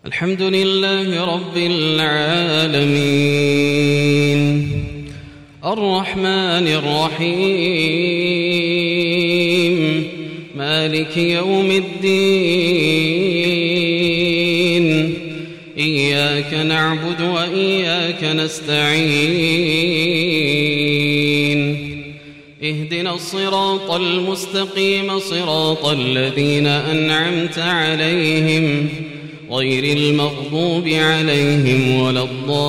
الحمد لله رب العالمين الرحمن الرحيم مالك يوم الدين إياك نعبد وإياك نستعين اهدنا الصراط المستقيم صراط الذين أنعمت عليهم غير المغضوب عليهم ولا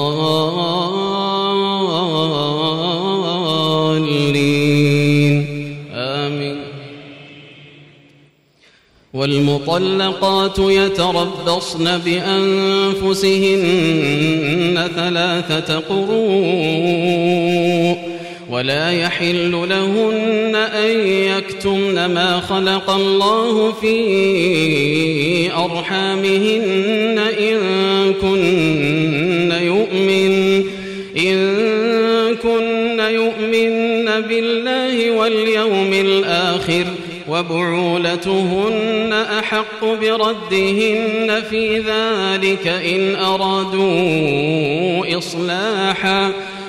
الضالين آمين. والمطلقات يتربصن بأنفسهن 3 قروء ولا يحل لهن أن يكتمن ما خلق الله في أرحامهن إن كن يؤمن بالله واليوم الآخر وبعولتهن أحق بردهن في ذلك إن أرادوا إصلاحا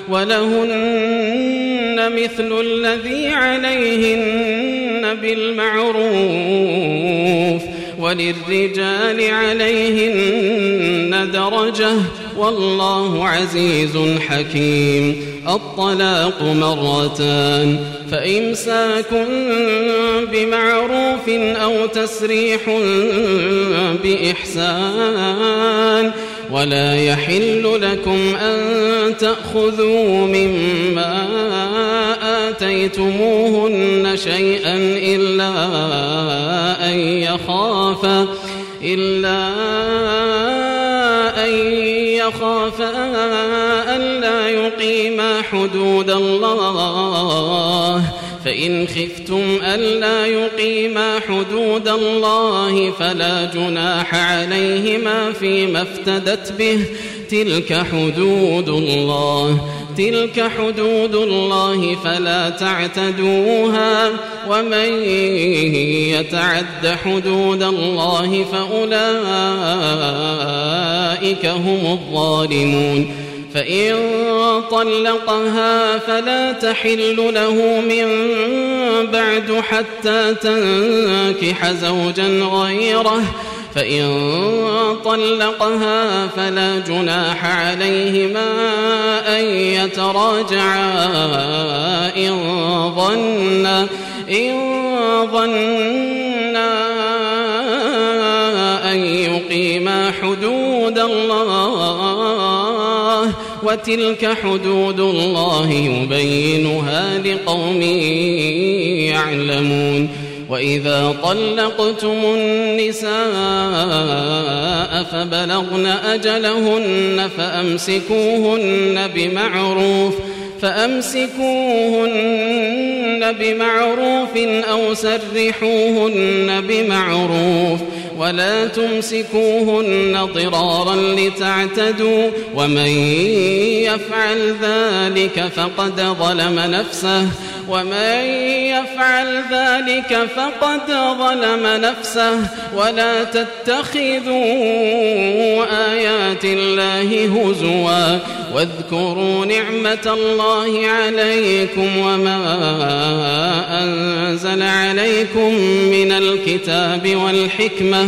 ولهن مثل الذي عليهن بالمعروف وللرجال عليهن درجة والله عزيز حكيم. الطلاق 2 فإمساك بمعروف أو تسريح بإحسان ولا يحل لكم أن تأخذوا مما آتيتموهن شيئا إلا أن يخافا ألا يقيما حدود الله فإن خفتم ألا يقيما حدود الله فلا جناح عليهما فيما افتدت به تلك حدود الله فلا تعتدوها ومن يتعد حدود الله فأولئك هم الظالمون. فإن طلقها فلا تحل له من بعد حتى تنكح زوجا غيره فإن طلقها فلا جناح عليهما أن يتراجعا إن ظنا أن يقيما حدود الله وتلك حدود الله يبينها لقوم يعلمون. وإذا طلقتم النساء فبلغن أجلهن فأمسكوهن بمعروف أو سرحوهن بمعروف ولا تمسكوهن ضرارا لتعتدوا ومن يفعل ذلك فقد ظلم نفسه ولا تتخذوا آيات الله هزوا واذكروا نعمة الله عليكم وما أنزل عليكم من الكتاب والحكمة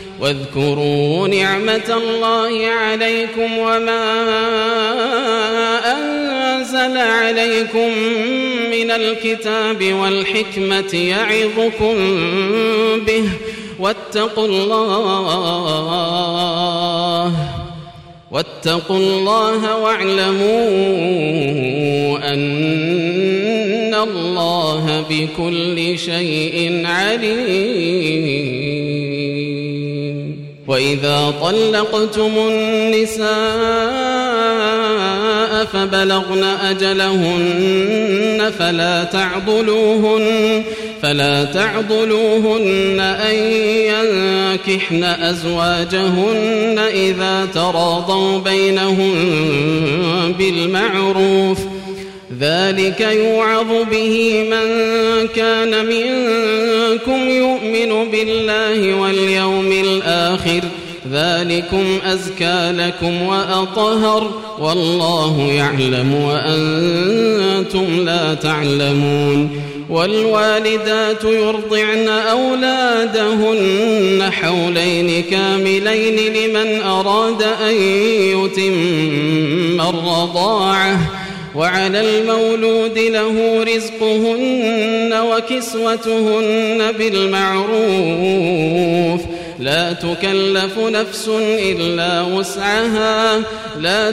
يعظكم به واتقوا الله واعلموا أن الله بكل شيء عليم. وإذا طلقتم النساء فبلغن أجلهن فلا تعضلوهن أن ينكحن أزواجهن إذا تراضوا بينهم بالمعروف ذلك يوعظ به من كان منكم يؤمن بالله واليوم الآخر ذلكم أزكى لكم وأطهر والله يعلم وأنتم لا تعلمون والوالدات يرضعن أولادهن حولين كاملين لمن أراد أن يتم الرضاعة وعلى المولود له رزقهن وكسوتهن بالمعروف لا تكلف نفس إلا وسعها لا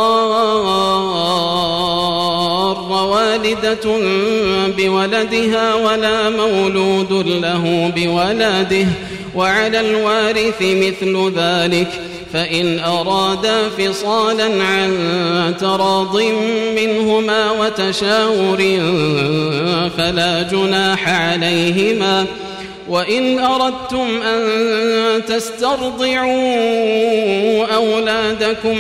تضار والدة بولدها ولا مولود له بولده وعلى الوارث مثل ذلك فإن أرادا فصالا عن تراض منهما وتشاور فلا جناح عليهما وإن أردتم أن تسترضعوا أولادكم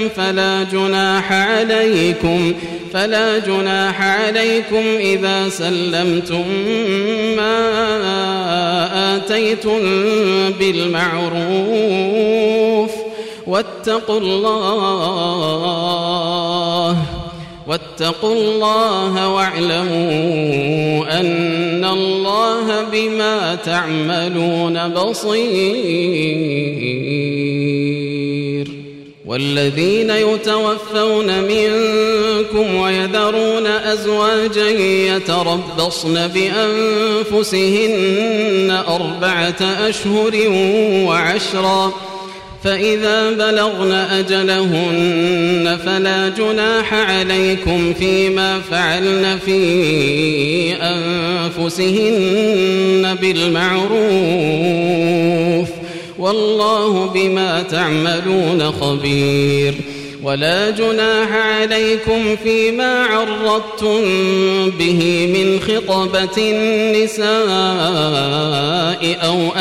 فلا جناح عليكم إذا سلمتم ما آتيتم بالمعروف واتقوا الله واعلموا أن الله بما تعملون بصير والذين يتوفون منكم ويذرون أزواجا يتربصن بأنفسهن 4 أشهر و10 فإذا بلغن أجلهن فلا جناح عليكم فيما فعلن في أنفسهن بالمعروف والله بما تعملون خبير ولا جناح عليكم فيما عرضتم به من خطبة النساء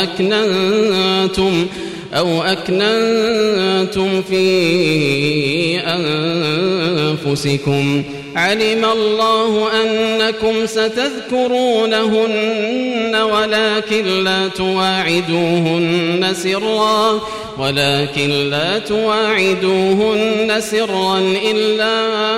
أو أكننتم في أنفسكم علم الله أنكم ستذكرونهن ولكن لا تواعدوهن سرا إلا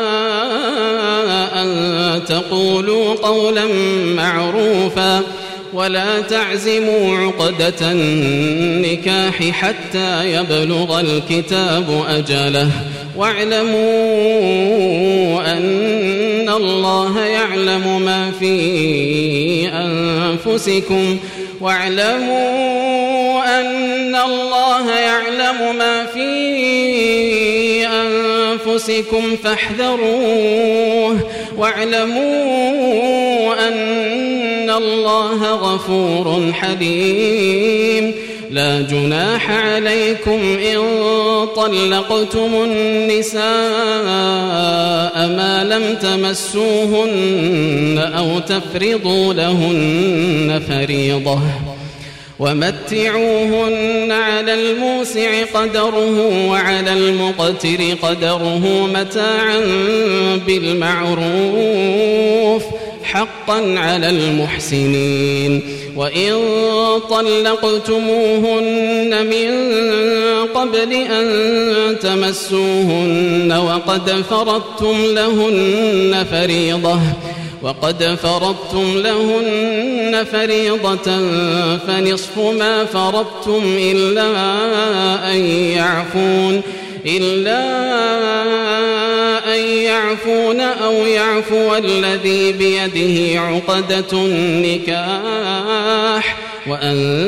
أن تقولوا قولا معروفا ولا تعزموا عقدة النكاح حتى يبلغ الكتاب أجله واعلموا أن الله يعلم ما في أنفسكم فاحذروه واعلموا أن الله غفور حليم لا جناح عليكم إن طلقتم النساء ما لم تمسوهن أو تفرضوا لهن فريضة ومتعوهن على الموسع قدره وعلى المقتر قدره متاعا بالمعروف حقا على المحسنين وإن طلقتموهن من قبل أن تمسوهن وقد فرضتم لهن فريضة فنصف ما فرضتم إلا أن يعفون أو يعفو الذي بيده عقدة النكاح وأن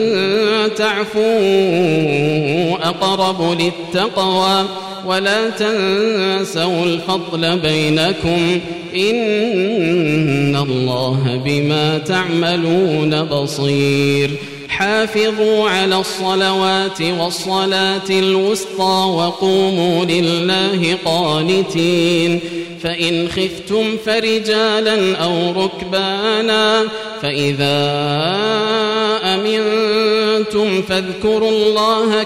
تعفوا أقرب للتقوى ولا تنسوا الفضل بينكم إن الله بما تعملون بصير حافظوا على الصلوات والصلاة الوسطى وقوموا لله قانتين فإن خفتم فرجالا أو ركبانا فإذا أمنتم فاذكروا الله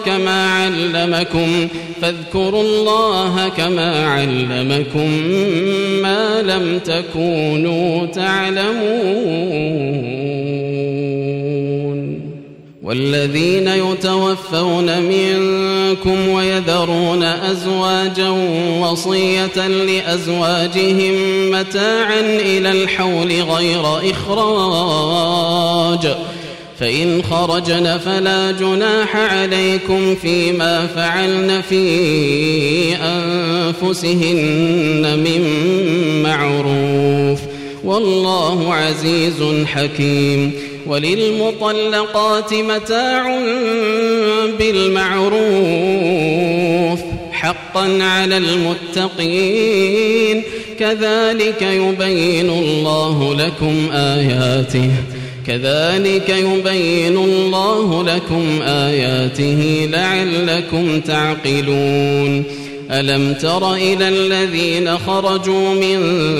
كما علمكم ما لم تكونوا تعلمون والذين يتوفون منكم ويذرون أزواجا وصية لأزواجهم متاعا إلى الحول غير إخراج فإن خرجن فلا جناح عليكم فيما فعلن في أنفسهن من معروف والله عزيز حكيم. وللمطلقات متاع بالمعروف حقا على المتقين كذلك يبين الله لكم آياته لعلكم تعقلون. ألم تر إلى الذين خرجوا من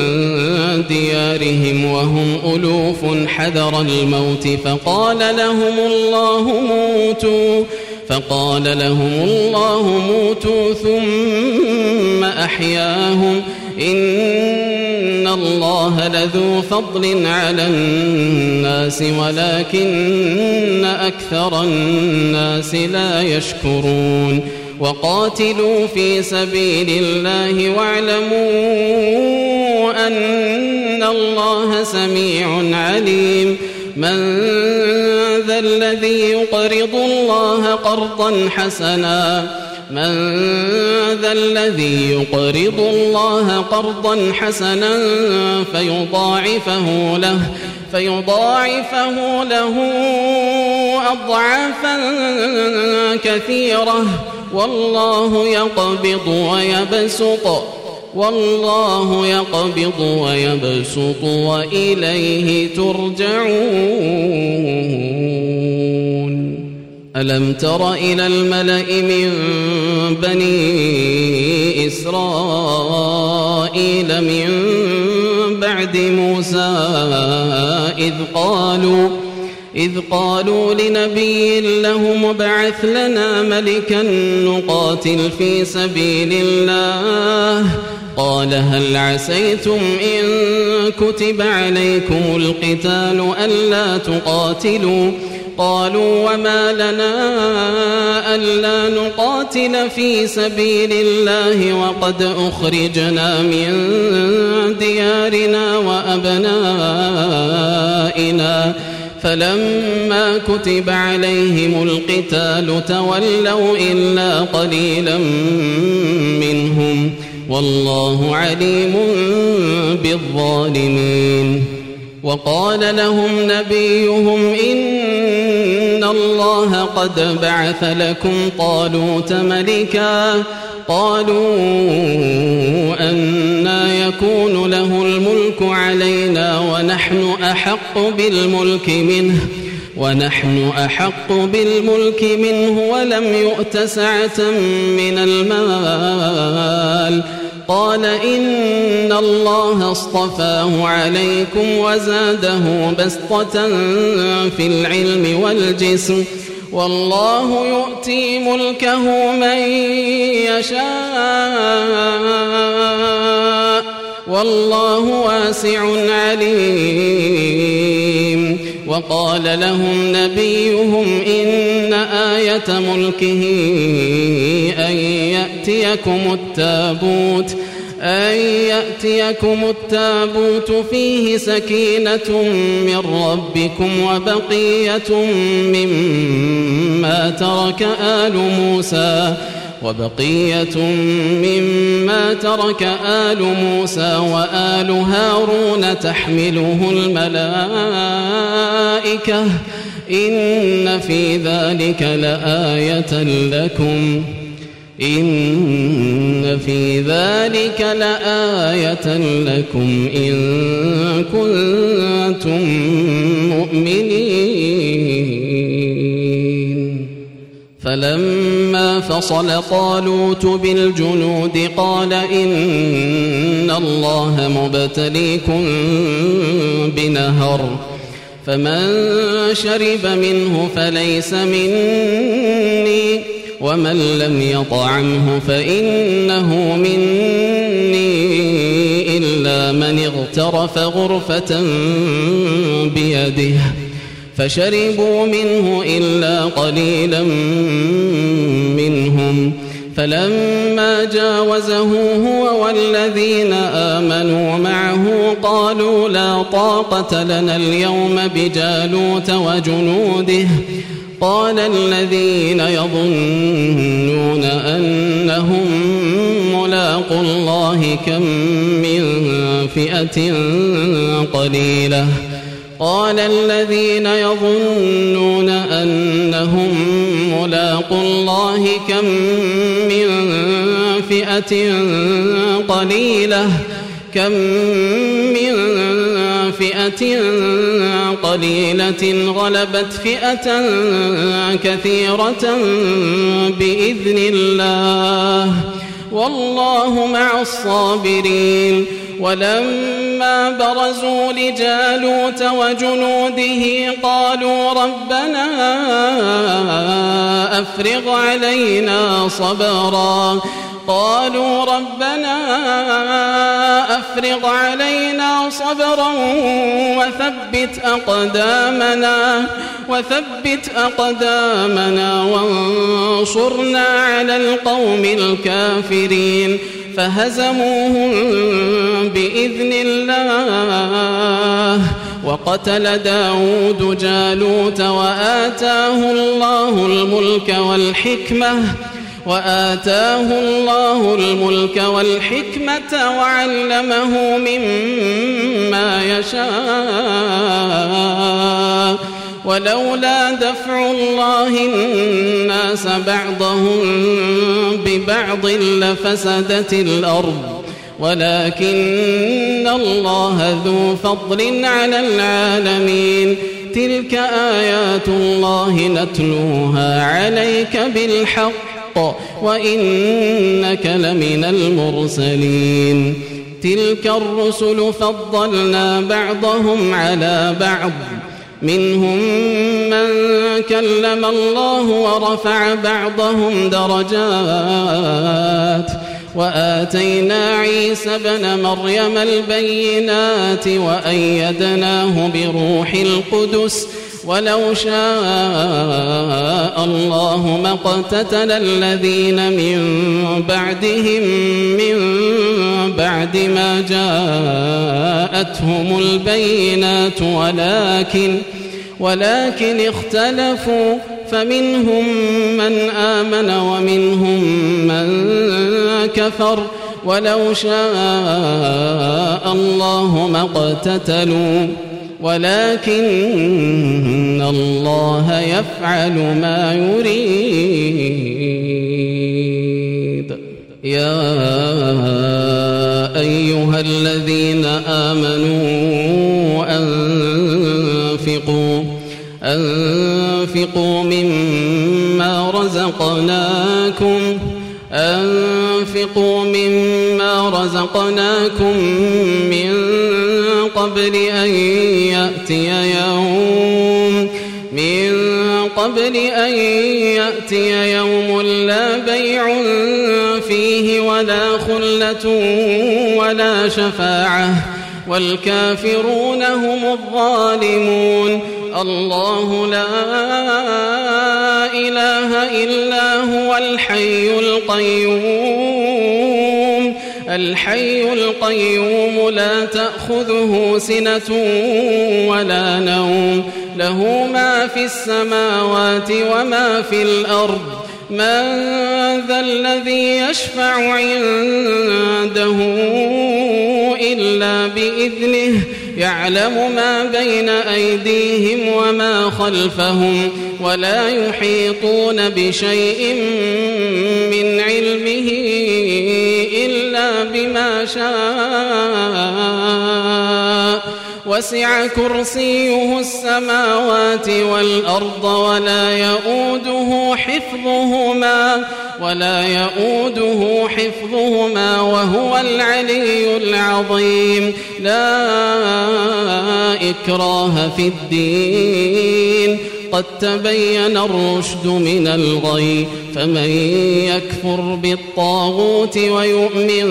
ديارهم وهم ألوف حذر الموت فقال لهم الله موتوا ثم أحياهم إن الله لذو فضل على الناس ولكن أكثر الناس لا يشكرون. وقاتلوا في سبيل الله واعلموا أن الله سميع عليم. من ذا الذي يقرض الله قرضا حسنا فيضاعفه له أضعافا كثيرة والله يقبض ويبسط وإليه ترجعون. ألم تر إلى الملأ من بني إسرائيل من بعد موسى إذ قالوا لنبي له ابعث لنا ملكا نقاتل في سبيل الله قال هل عسيتم إن كتب عليكم القتال ألا تقاتلوا قالوا وما لنا ألا نقاتل في سبيل الله وقد أخرجنا من ديارنا وأبنائنا فلما كتب عليهم القتال تولوا إلا قليلا منهم والله عليم بالظالمين. وقال لهم نبيهم إن الله قد بعث لكم طالوت ملكا قالوا أنى يكون له الملك علينا ونحن أحق بالملك منه ولم يؤت سعة من المال قال إن الله اصطفاه عليكم وزاده بسطة في العلم والجسم والله يؤتي ملكه من يشاء والله واسع عليم. وقال لهم نبيهم إن آية ملكه أن يأتيكم التابوت فيه سكينة من ربكم وبقية مما ترك آل موسى وآل هارون تحمله الملائكة إن في ذلك لآية لكم إن كنتم مؤمنين. فلما فصل طالوت بالجنود قال إن الله مبتليكم بنهر فمن شرب منه فليس مني ومن لم يطعمه فإنه مني إلا من اغترف غرفة بيده فشربوا منه إلا قليلا منهم. فلما جاوزه هو والذين آمنوا معه قالوا لا طاقة لنا اليوم بجالوت وجنوده. قال الذين يظنون أنهم ملاقو الله كم من فئة قليلة قال الذين يظنون أنهم ملاقو الله كم من فئة قليلة غلبت فئة كثيرة بإذن الله والله مع الصابرين. ولما برزوا لجالوت وجنوده قالوا ربنا أفرغ علينا صبرا وثبت أقدامنا وانصرنا على القوم الكافرين. فهزموهم بإذن الله. وقتل داود جالوت وآتاه الله الملك والحكمة وعلمه مما يشاء. ولولا دفع الله الناس بعضهم ببعض لفسدت الأرض ولكن الله ذو فضل على العالمين. تلك آيات الله نتلوها عليك بالحق وإنك لمن المرسلين. تلك الرسل فضلنا بعضهم على بعض منهم من كلم الله ورفع بعضهم درجات وآتينا عيسى ابن مريم البينات وأيدناه بروح القدس. ولو شاء الله ما اقتتل الذين من بعدهم من بعد ما جاءتهم البينات ولكن اختلفوا فمنهم من آمن ومنهم من كفر. ولو شاء الله ما اقتتلوا ولكن الله يفعل ما يريد. يا أيها الذين آمنوا أنفقوا مما رزقناكم من قبل أن يأتي يوم لا بيع فيه ولا خلة ولا شفاعة والكافرون هم الظالمون. الله لا إله إلا هو الحي القيوم لا تأخذه سنة ولا نوم له ما في السماوات وما في الأرض. من ذا الذي يشفع عنده إلا بإذنه يعلم ما بين أيديهم وما خلفهم ولا يحيطون بشيء من علمه إلا بما شاء. وسع كرسيه السماوات والأرض ولا يؤوده حفظهما وهو العلي العظيم. لا إكراه في الدين قد تبين الرشد من الغي. فمن يكفر بالطاغوت ويؤمن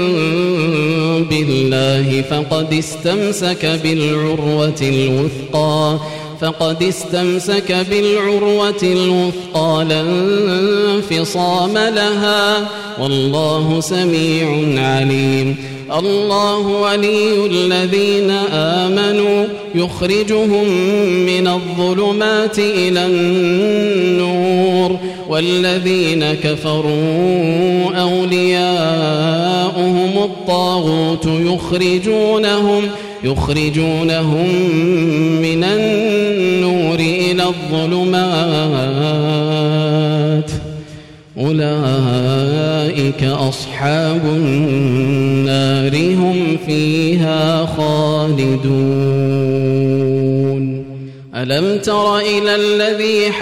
بالله فقد استمسك بالعروة الوثقى فقد استمسك بالعروة الوثقى لا انفصام لها والله سميع عليم. الله ولي الذين آمنوا يخرجهم من الظلمات إلى النور والذين كفروا أولياؤهم الطاغوت يخرجونهم من النور إلى الظلمات أولئك أصحاب النار هم فيها خالدون. ألم تر إلى الذي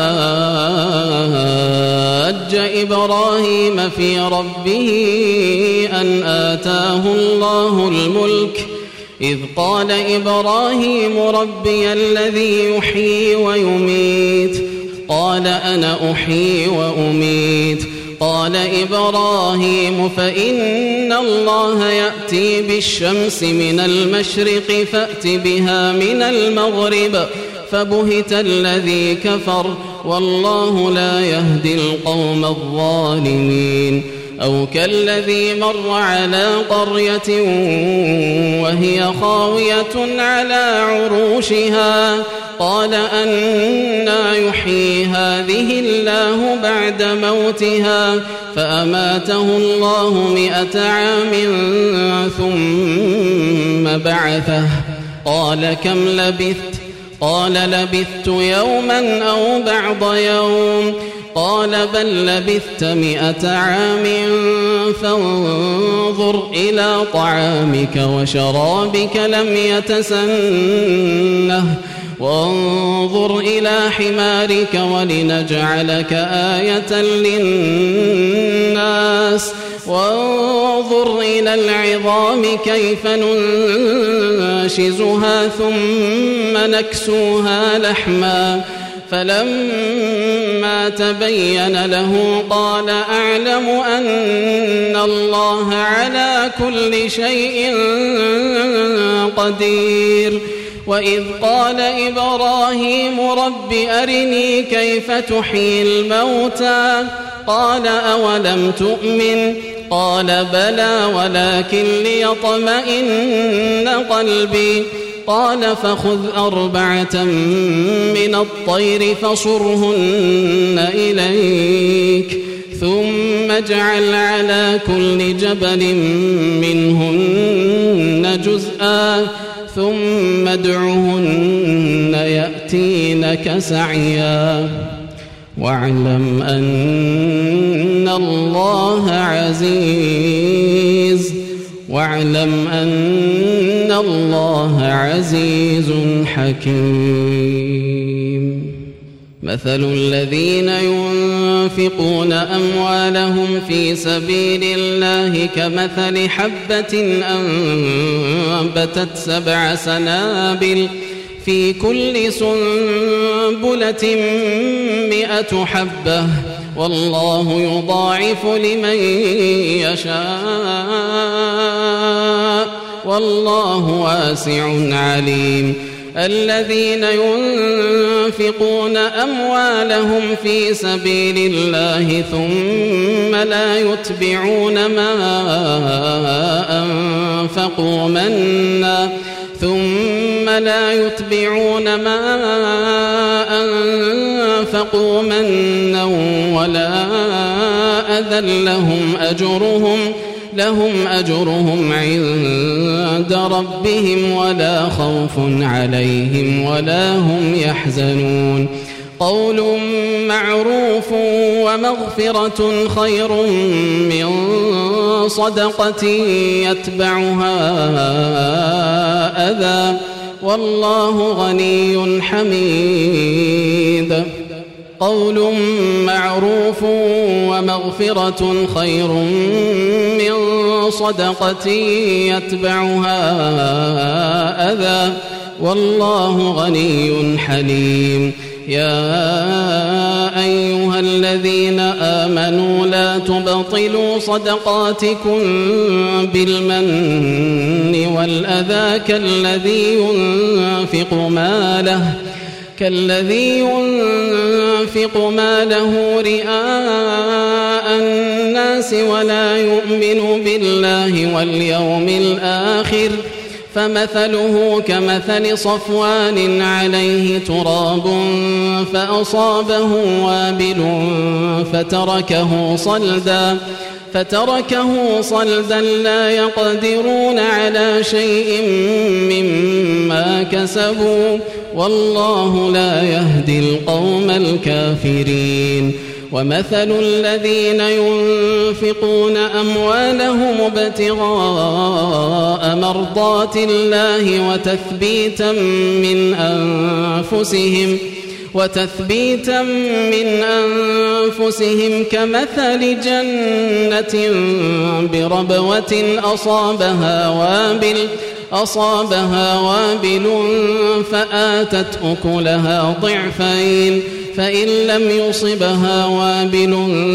حاج إبراهيم في ربه أن آتاه الله الملك إذ قال إبراهيم ربي الذي يحيي ويميت قال أنا أحيي وأميت قال إبراهيم فإن الله يأتي بالشمس من المشرق فأت بها من المغرب فبهت الذي كفر والله لا يهدي القوم الظالمين. أو كالذي مر على قرية وهي خاوية على عروشها قال أنى يحيي هذه الله بعد موتها فأماته الله 100 عام ثم بعثه قال كم لبثت قال لبثت يوما أو بعض يوم قال بل لبثت 100 عام فانظر إلى طعامك وشرابك لم يتسنه وانظر إلى حمارك ولنجعلك آية للناس وانظر إلى العظام كيف ننشزها ثم نكسوها لحما فلما تبين له قال أعلم أن الله على كل شيء قدير. وإذ قال إبراهيم رب أرني كيف تحيي الموتى قال أولم تؤمن قال بلى ولكن ليطمئن قلبي قال فخذ 4 من الطير فصرهن إليك ثم اجعل على كل جبل منهن جزءا ثم ادعهن يأتينك سعيا واعلم أن الله عزيز حكيم. مثل الذين ينفقون أموالهم في سبيل الله كمثل حبة أنبتت 7 سنابل في كل سنبلة 100 حبة والله يضاعف لمن يشاء والله واسع عليم. الذين ينفقون أموالهم في سبيل الله ثم لا يتبعون ما أنفقوا منا ولا أذى لهم أجرهم عند ربهم ولا خوف عليهم ولا هم يحزنون. قول معروف ومغفرة خير من صدقة يتبعها أذى والله غني حميد. قول معروف ومغفرة خير من صدقة يتبعها أذى والله غني حليم. يا أيها الذين آمنوا لا تبطلوا صدقاتكم بالمن والأذى كالذي كالذي ينفق ماله رئاء الناس ولا يؤمن بالله واليوم الآخر فمثله كمثل صفوان عليه تراب فأصابه وابل فتركه صلدا لا يقدرون على شيء مما كسبوا والله لا يهدي القوم الكافرين ومثل الذين ينفقون أموالهم ابتغاء مرضات الله وتثبيتا من أنفسهم كمثل جنة بربوة أصابها وابل فآتت أكلها ضعفين فإن لم يصبها وابل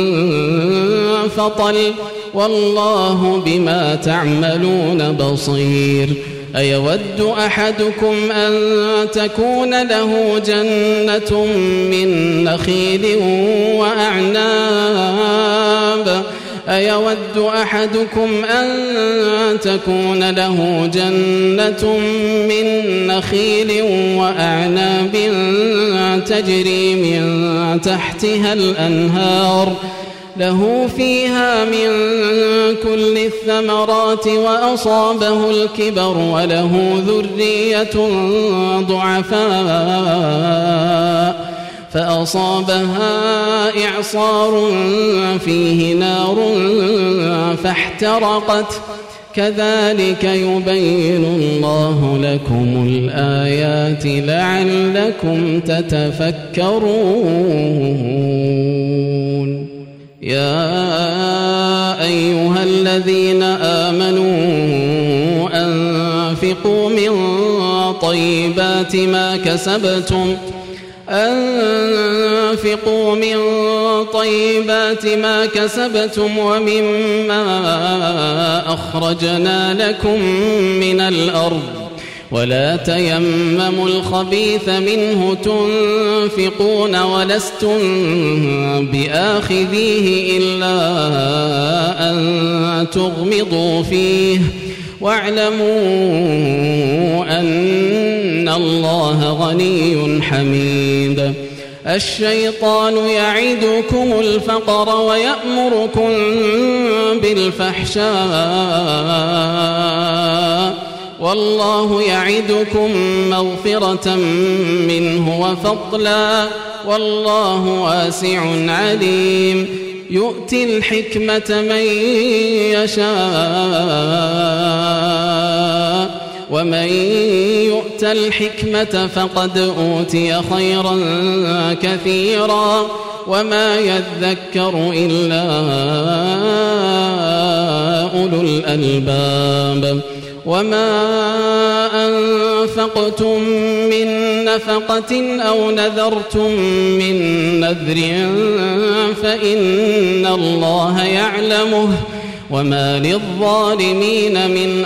فطل والله بما تعملون بصير أيود أحدكم أن تكون له جنة من نخيل وأعناب تجري من تحتها الأنهار له فيها من كل الثمرات وأصابه الكبر وله ذرية ضعفاء فأصابها إعصار فيه نار فاحترقت كذلك يبين الله لكم الآيات لعلكم تتفكرون يا أيها الذين آمنوا أنفقوا من طيبات ما كسبتم ومما أخرجنا لكم من الأرض ولا تيمموا الخبيث منه تنفقون ولستم بآخذيه إلا أن تغمضوا فيه واعلموا أن الله غني حميد الشيطان يعدكم الفقر ويأمركم بالفحشاء والله يعدكم مغفرة منه وفضلا والله واسع عليم يؤتي الحكمة من يشاء ومن يؤت الحكمة فقد أوتي خيرا كثيرا وما يذكر إلا أولو الألباب وما أنفقتم من نفقة أو نذرتم من نذر فإن الله يعلمه وما للظالمين من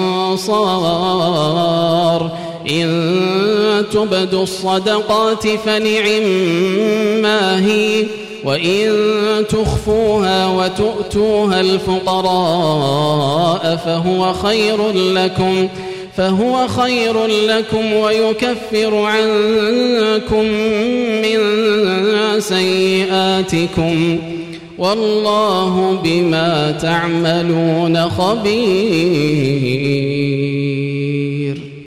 أنصار إن تبدوا الصدقات فنعما هي وإن تخفوها وتؤتوها الفقراء فهو خير لكم ويكفر عنكم من سيئاتكم والله بما تعملون خبير